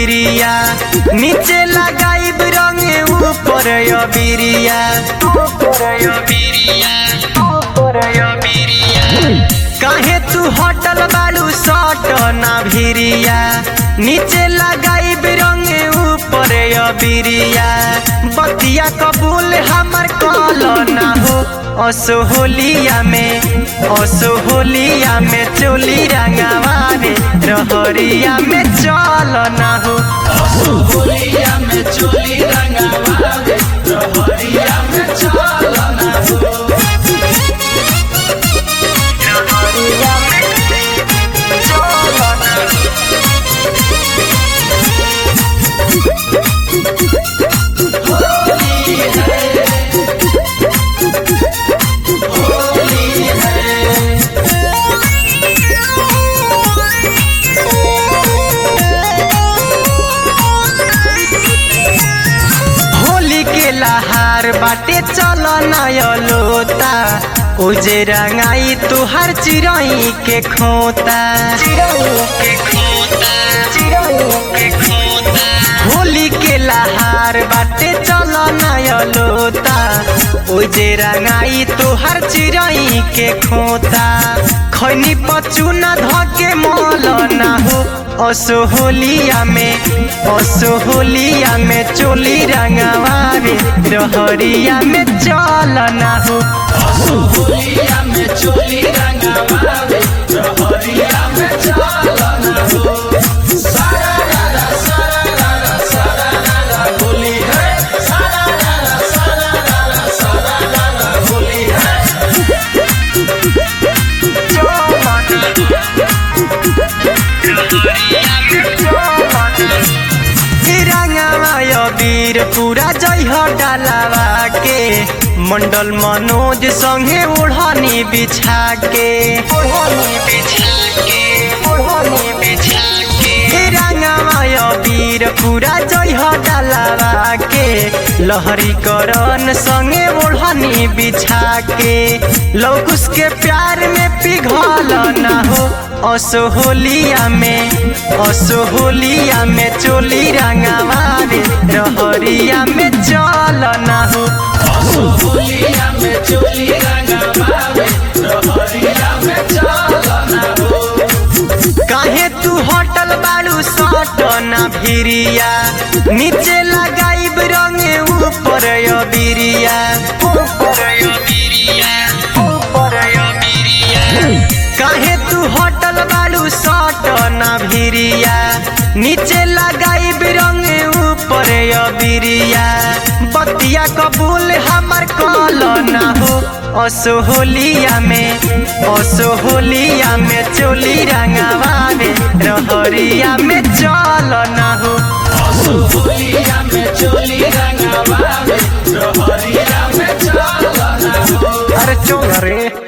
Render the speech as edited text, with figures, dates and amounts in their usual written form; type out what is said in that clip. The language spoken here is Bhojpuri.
भिरिया नीचे लगाइब रंगे ऊपर बिरिया काहे तू होटल बालू सट ना भिरिया नीचे लगाइब रंगे ऊपर बिरिया बतिया कबूल हमर कल ना हो असोहलिया में चोली रंगावा रे रहरिया में चल ना हो असोहलिया में चोली रंगावा रे रहरिया में चल ना हो लहार बाटे चल नयलोता उजे रंगाई तुहार चिरई के खोता होली के लहार बाटे चल नयलोता उजे रंगाई तुहार चिरई के खोता खैनी पचुना धके मल ना हो असोहलिया में चोली रंगावा रे रहरिया में चल ना हो असोहलिया में चोली रंगावा रे रहरिया में चल ना हो सारा रा होली है सारा रा होली है वीर पूरा जय डालावा के मंडल मनोज संगे ओढ़नी बिछा के रंगमाय वीर पूरा जय डालावा के लहरी करन संगे ओढ़नी बिछा के लौकुश के प्यार में पिघल ना हो असोहलिया में चोली रंगावा रे रहरिया में चल ना हो असोहलिया में चोली रंगावा रे रहरिया में चल ना हो काहे तू होटल बालू सट ना भिरिया नीचे लगाइब रंगे ऊपर बिरिया काहे तू होटल बालू सट ना भिरिया नीचे लगाइब रंगे ऊपर बिरिया बतिया कबूल हमर कल ना हो असोहलिया में चोली रंगावा रे रहरिया में चल ना हो असोहलिया में चोली रंगावा रे रहरिया में चल ना हो अरे चल रे।